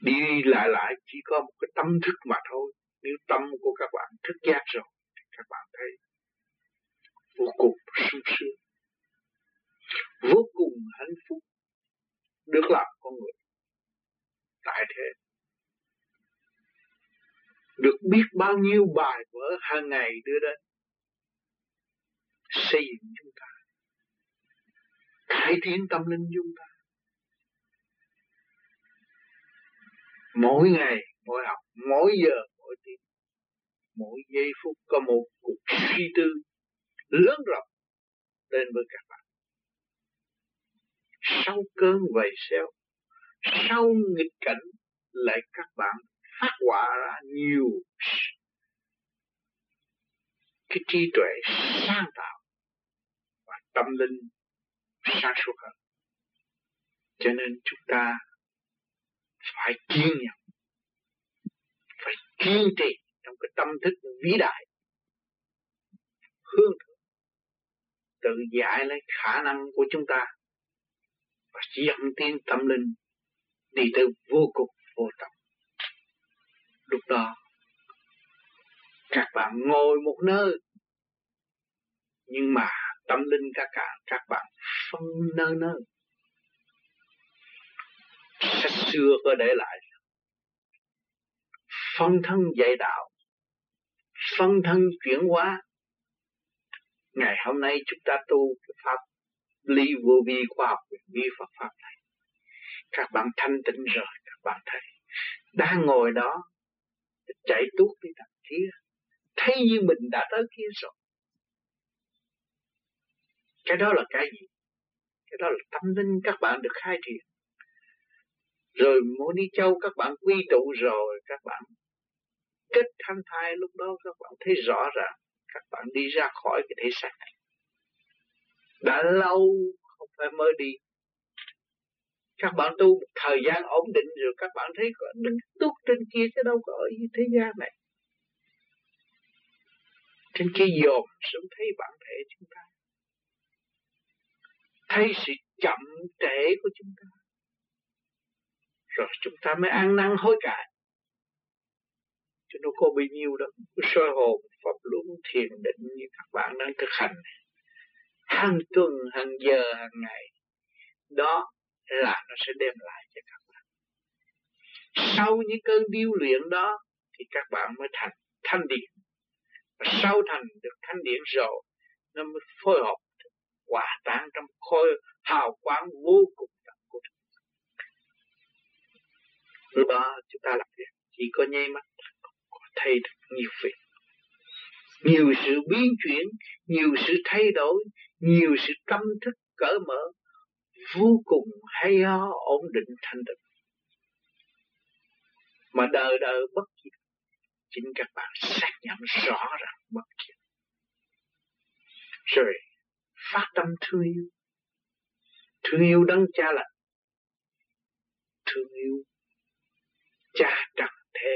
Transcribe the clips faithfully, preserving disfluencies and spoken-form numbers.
Đi lại lại chỉ có một cái tâm thức mà thôi. Nếu tâm của các bạn thức giác rồi thì các bạn thấy vô cùng sung sướng, vô cùng hạnh phúc được làm con người tại thế. Được biết bao nhiêu bài vở hàng ngày đưa đến xây dựng chúng ta, cải tiến tâm linh chúng ta. Mỗi ngày, mỗi học, mỗi giờ, mỗi tiếng, mỗi giây phút có một cuộc suy tư lớn rộng đến với các bạn. Sau cơn vầy xéo, sau nghịch cảnh, lại các bạn phát họa ra nhiều cái trí tuệ sáng tạo và tâm linh sáng suốt hơn. Cho nên chúng ta phải kiên nhẫn, phải kiên trì trong cái tâm thức vĩ đại, hướng thượng, tự giải lấy khả năng của chúng ta và dẫn tiến tâm linh đi tới vô cùng vô tận. Lúc đó các bạn ngồi một nơi, nhưng mà tâm linh các bạn các bạn phân nơi nơi. Sách xưa có để lại phân thân dạy đạo, phân thân chuyển hóa. Ngày hôm nay chúng ta tu cái pháp lý vô vi khoa học vi Phật pháp này, các bạn thanh tịnh rồi, các bạn thấy đang ngồi đó chạy tuốt đi đằng kia, thấy như mình đã tới kia rồi. Cái đó là cái gì? Cái đó là tâm linh các bạn được khai triển. Rồi muốn đi châu các bạn quy tụ rồi, các bạn kết thanh thai, lúc đó các bạn thấy rõ ràng các bạn đi ra khỏi cái thể xác này. Đã lâu không phải mới đi. Các bạn tu một thời gian ổn định rồi, các bạn thấy có đứng tút trên kia chứ đâu có ở thế gian này. Trên kia dồn xuống thấy bản thể chúng ta, thấy sự chậm trễ của chúng ta, rồi chúng ta mới ăn năn hối cải. Chứ nó có bao nhiêu đâu. Soi hồn Pháp luân thiền định như các bạn đang thực hành hàng tuần, hàng giờ, hàng ngày, đó là nó sẽ đem lại cho các bạn. Sau những cơn điêu luyện đó thì các bạn mới thành thanh điển. Và sau thành được thanh điển rồi, nó mới phối hợp hòa tan trong khối hào quang vô cùng tận của chúng ta. Lúc đó chúng ta làm việc chỉ có nháy mắt có thấy được nhiều việc, nhiều sự biến chuyển, nhiều sự thay đổi, nhiều sự tâm thức cởi mở, vô cùng hay ho, ổn định thanh tịnh. Mà đời đời bất diệt, chính các bạn xác nhận rõ ràng bất diệt. Rồi phát tâm thương yêu, thương yêu đấng cha lành, thương yêu cha trần thế.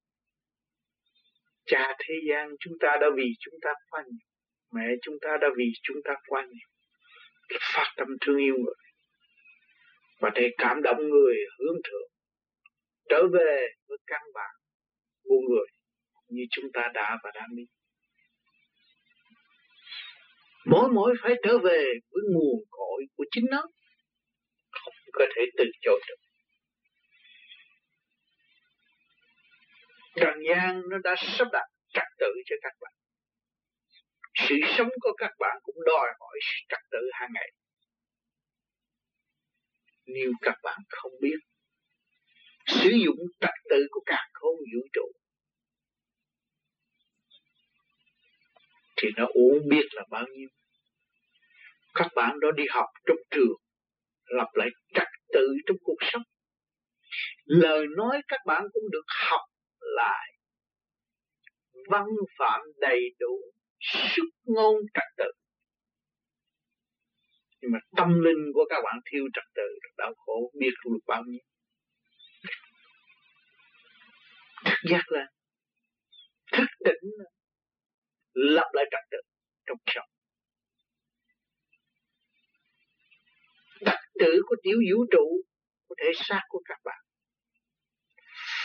Cha thế gian chúng ta đã vì chúng ta quá nhiều, mẹ chúng ta đã vì chúng ta quá nhiều. Phát tâm thương yêu người và để cảm động người hướng thượng, trở về với căn bản của người như chúng ta đã và đang đi. Mỗi mỗi phải trở về với nguồn cội của chính nó, không có thể từ chối được. Trần gian nó đã sắp đặt trật tự cho các bạn. Sự sống của các bạn cũng đòi hỏi sự trật tự hàng ngày. Nếu các bạn không biết sử dụng trật tự của càn khôn vũ trụ thì nó uổng biết là bao nhiêu. Các bạn đó đi học trong trường, lập lại trật tự trong cuộc sống. Lời nói các bạn cũng được học lại văn phạm đầy đủ, xuất ngôn trật tự. Nhưng mà tâm linh của các bạn thiếu trật tự, đau khổ biết được bao nhiêu. Thức giác lên, thức tỉnh lên, lập lại trật tự trong sống. Trật tự của tiểu vũ trụ, của thể xác của các bạn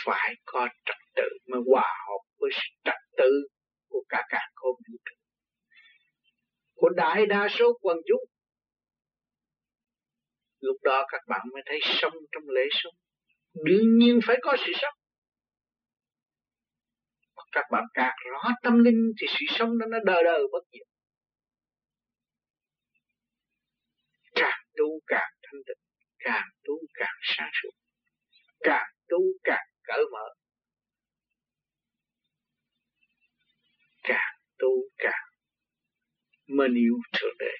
phải có trật tự mới hòa hợp với trật tự của cả càn khôn vũ trụ, của đại đa số quần chúng. Lúc đó các bạn mới thấy sống trong lễ sống. Đương nhiên phải có sự sống. Các bạn càng rõ tâm linh thì sự sống đó nó đời đời bất diệt. Càng tu càng thanh tịnh, càng tu càng sáng suốt, càng tu càng cởi mở, càng tu càng mến yêu Thượng Đế.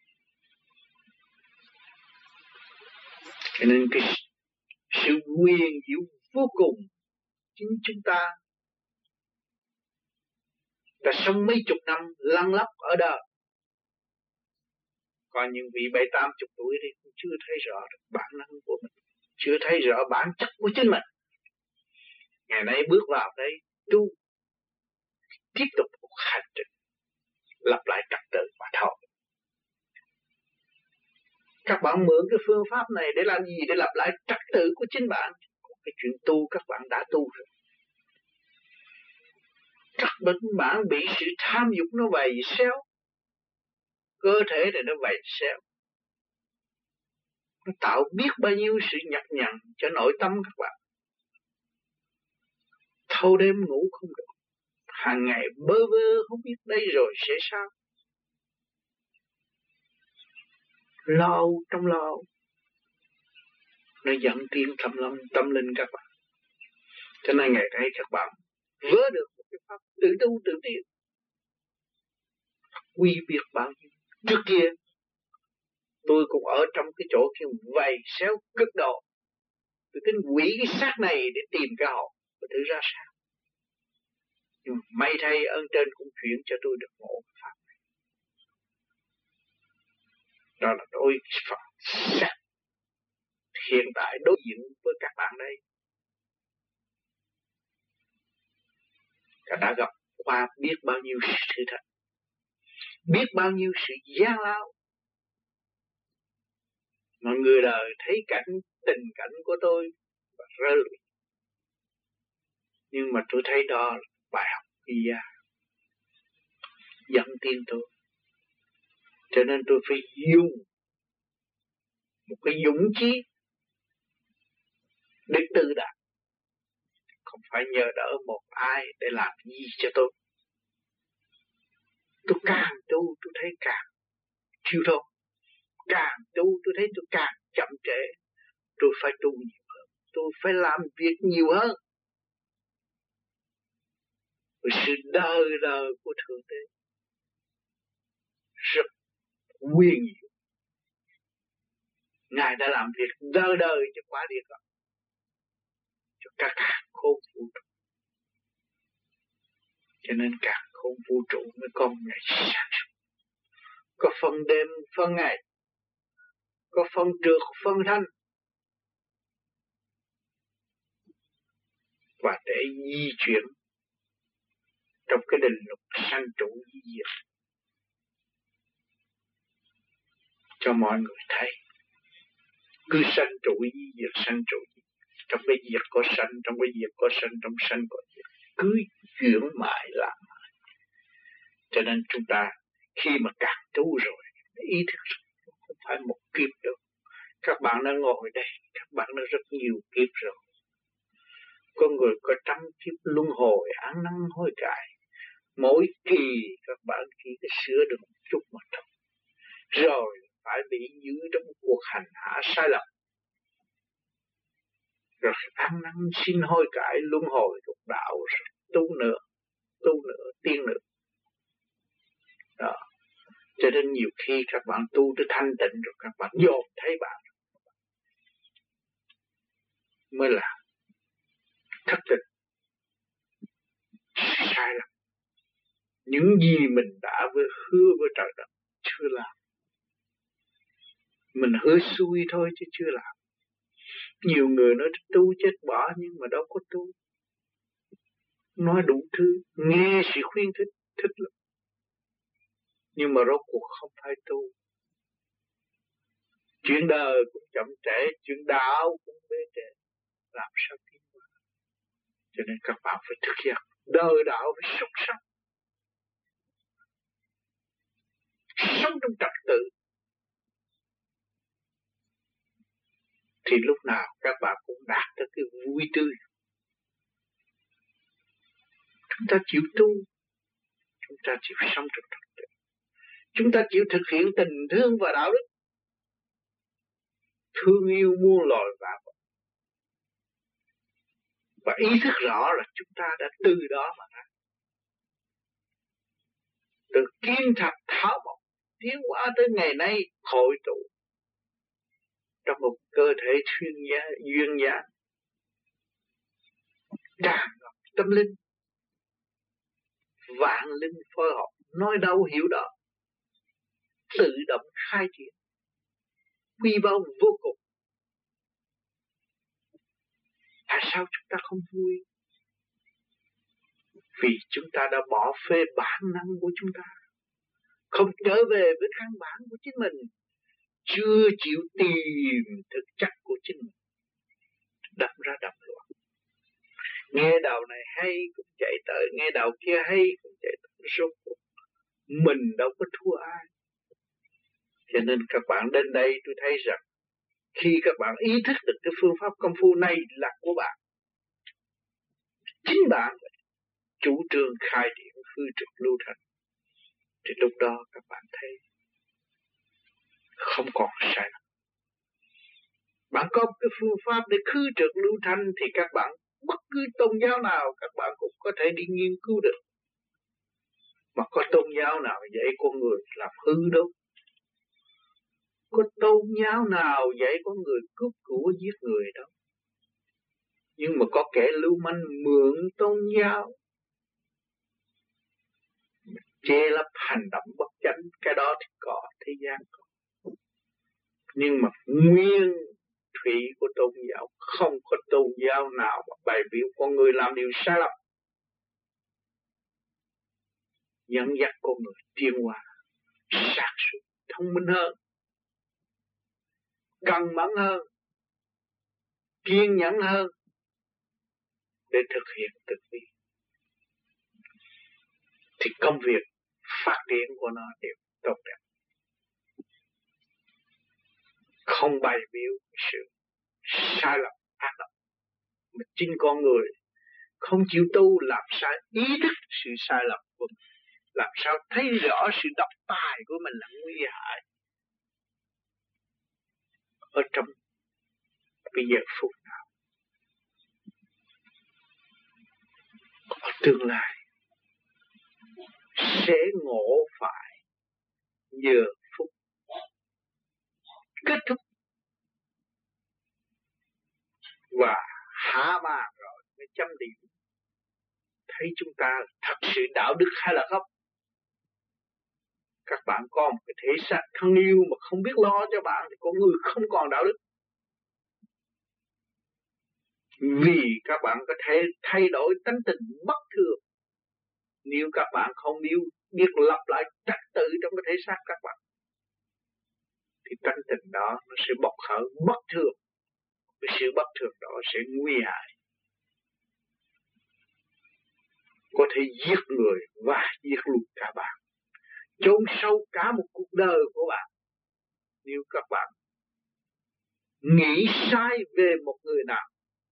Cho nên cái sự quyền diệu vô cùng chính chúng ta đã sống mấy chục năm lăn lóc ở đời. Còn những vị bảy tám chục tuổi thì cũng chưa thấy rõ được bản năng của mình, chưa thấy rõ bản chất của chính mình. Ngày nay bước vào đây tu, tiếp tục một hành trình lặp lại trật tự mà thôi. Các bạn mượn cái phương pháp này để làm gì? Để lặp lại trật tự của chính bạn. Cái chuyện tu các bạn đã tu rồi. Các bạn bị sự tham dục nó vầy xéo, cơ thể này nó vầy xéo, nó tạo biết bao nhiêu sự nhọc nhằn cho nội tâm các bạn. Thâu đêm ngủ không được, hàng ngày bơ vơ không biết đây rồi sẽ sao. Lo trong lo, nó dẫn tiến tâm linh, tâm linh các bạn. Cho nên ngày nay các bạn vớ được một cái pháp tự tu tự tiến, quy biệt bao nhiêu. Trước kia tôi cũng ở trong cái chỗ kia vầy xéo cực độ. Tôi tính quỷ cái xác này để tìm cái hồn và thử ra sao. Nhưng may thay ơn trên cũng chuyển cho tôi được ngộ cái pháp này. Đó là tôi Phật sắc hiện tại đối diện với các bạn đây. Các đã gặp qua biết bao nhiêu sự thật, biết bao nhiêu sự gian lao. Mọi người đời thấy cảnh tình cảnh của tôi và rơi lụy. Nhưng mà tôi thấy đó là bài học quý giá dẫn tiến tôi. Cho nên tôi phải dùng một cái dũng chí để tự đạt, không phải nhờ đỡ một ai để làm gì cho tôi. Tôi càng tu tôi thấy càng thiếu thốn, càng tu tôi thấy tôi càng chậm trễ. Tôi phải tu nhiều hơn, tôi phải làm việc nhiều hơn. Vì sự đời đời của Thượng Đế rất quyền diệu. Ngài đã làm việc đời đời cho quả địa cầu, cho cả cả khôn vũ trụ. Cho nên cả khôn vũ trụ mới có ngày sáng suốt. Có phần đêm, phần ngày, có phần trượt, phần thanh. Và để di chuyển trong cái định luật sanh trụ di diệt cho mọi người thấy. Cứ sanh trụ di diệt, sanh trụ di diệt. Trong cái diệt có sanh, trong cái diệt có sanh, trong sanh có diệt. Cứ chuyển mãi làm mãi. Cho nên chúng ta khi mà càng tu rồi, ý thức không phải một kiếp đâu. Các bạn đã ngồi đây, các bạn đã rất nhiều kiếp rồi. Có người có trăm kiếp luân hồi, ăn năn hối cải. Mỗi kỳ các bạn chỉ có sửa được một chút mà thôi. Rồi phải bị giữ trong một cuộc hành hạ sai lầm. Rồi ăn năn xin hối cải, luân hồi thuộc đạo, rồi tu nữa, tu nữa, tiên nữa. Đó. Cho nên nhiều khi các bạn tu tới thanh tịnh rồi các bạn dồn thấy bạn mới là thất tình, sai lầm. Những gì mình đã vừa hứa với trời đất chưa làm. Mình hứa xui thôi chứ chưa làm. Nhiều người nói tu chết bỏ nhưng mà đâu có tu. Nói đủ thứ, nghe sự khuyên thích, thích lắm. Nhưng mà rốt cuộc không phải tu. Chuyện đời cũng chậm trễ, chuyện đạo cũng bế trễ. Làm sao tiến qua? Cho nên các bạn phải thực hiện đời đạo, phải sống sống sống trong trật tự, thì lúc nào các bạn cũng đạt tới cái vui tươi. Chúng ta chịu tu, chúng ta chịu sống trong trật tự, chúng ta chịu thực hiện tình thương và đạo đức, thương yêu muôn loài vạn vật, và ý thức rõ là chúng ta đã từ đó mà ra, từ kiến thạch thảo mộc tiến hóa tới ngày nay hội tụ trong một cơ thể chuyên gia duyên dáng tràn ngập tâm linh, vạn linh phối hợp, nói đâu hiểu đó, tự động khai triển, quy bao vô cùng. Tại sao chúng ta không vui? Vì chúng ta đã bỏ phê bản năng của chúng ta, không trở về với căn bản của chính mình, chưa chịu tìm thực chất của chính mình, đâm ra đập loạn. Nghe đầu này hay cũng chạy tới, nghe đầu kia hay cũng chạy tới, rốt cuộc mình đâu có thua ai. Cho nên các bạn đến đây tôi thấy rằng khi các bạn ý thức được cái phương pháp công phu này là của bạn, chính bạn chủ trương khai triển hư trực lưu thành, thì lúc đó các bạn thấy không còn sai lầm. Bạn có cái phương pháp để khứ trực lưu thanh thì các bạn bất cứ tôn giáo nào các bạn cũng có thể đi nghiên cứu được. Mà có tôn giáo nào dạy con người làm hư đâu. Có tôn giáo nào dạy con người cướp của giết người đâu. Nhưng mà có kẻ lưu manh mượn tôn giáo che lấp hành động bất chánh, cái đó thì có, thế gian có. Nhưng mà nguyên thủy của tôn giáo không có tôn giáo nào mà bày biểu con người làm điều sai lầm, dẫn dắt con người tiến hóa sáng suốt, thông minh hơn, cẩn mẫn hơn, kiên nhẫn hơn để thực hiện tự vi. Thì công việc phát triển của nó đều tốt đẹp, không bày biểu sự sai lầm ác độc. Mà chính con người không chịu tu, làm sao ý thức sự sai lầm của mình, làm sao thấy rõ sự độc tài của mình là nguy hại ở trong cái giờ phút nào. Ở tương lai sẽ ngộ phải giờ phút kết thúc và hạ màn rồi mới chấm điểm, thấy chúng ta thật sự đạo đức hay là không. Các bạn có một cái thể xác thân yêu mà không biết lo cho bạn thì con người không còn đạo đức. Vì các bạn có thể thay đổi tánh tình bất thường nếu các bạn không biết, biết lập lại trật tự trong cái thể xác các bạn, thì tánh tình đó nó sẽ bộc khởi bất thường. Cái sự bất thường đó sẽ nguy hại, có thể giết người và giết luôn cả bạn, chôn sâu cả một cuộc đời của bạn. Nếu các bạn nghĩ sai về một người nào,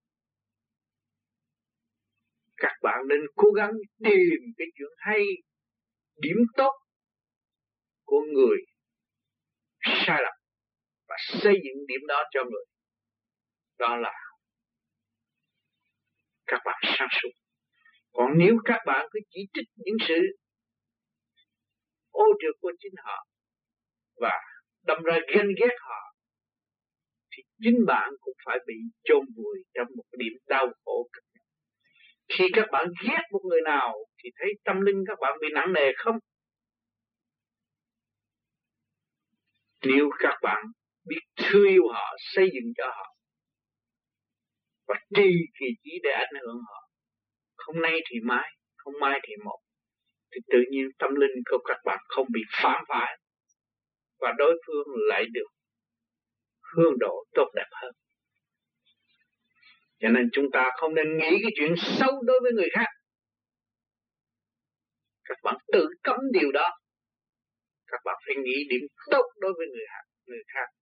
các bạn nên cố gắng tìm cái chuyện hay, điểm tốt của người sai lầm và xây dựng điểm đó cho người. Đó là các bạn sáng suốt. Còn nếu các bạn cứ chỉ trích những sự ô trượt của chính họ và đâm ra ghen ghét họ, thì chính bạn cũng phải bị chôn vùi trong một điểm đau khổ. Khi các bạn ghét một người nào thì thấy tâm linh các bạn bị nặng nề không? Nếu các bạn biết thương yêu họ, xây dựng cho họ và trì kỳ trí để ảnh hưởng họ, không nay thì mai, không mai thì một, thì tự nhiên tâm linh của các bạn không bị phản phái và đối phương lại được hướng độ tốt đẹp hơn. Cho nên chúng ta không nên nghĩ cái chuyện xấu đối với người khác. Các bạn tự cấm điều đó. Các bạn phải nghĩ điểm tốt đối với người khác. Người khác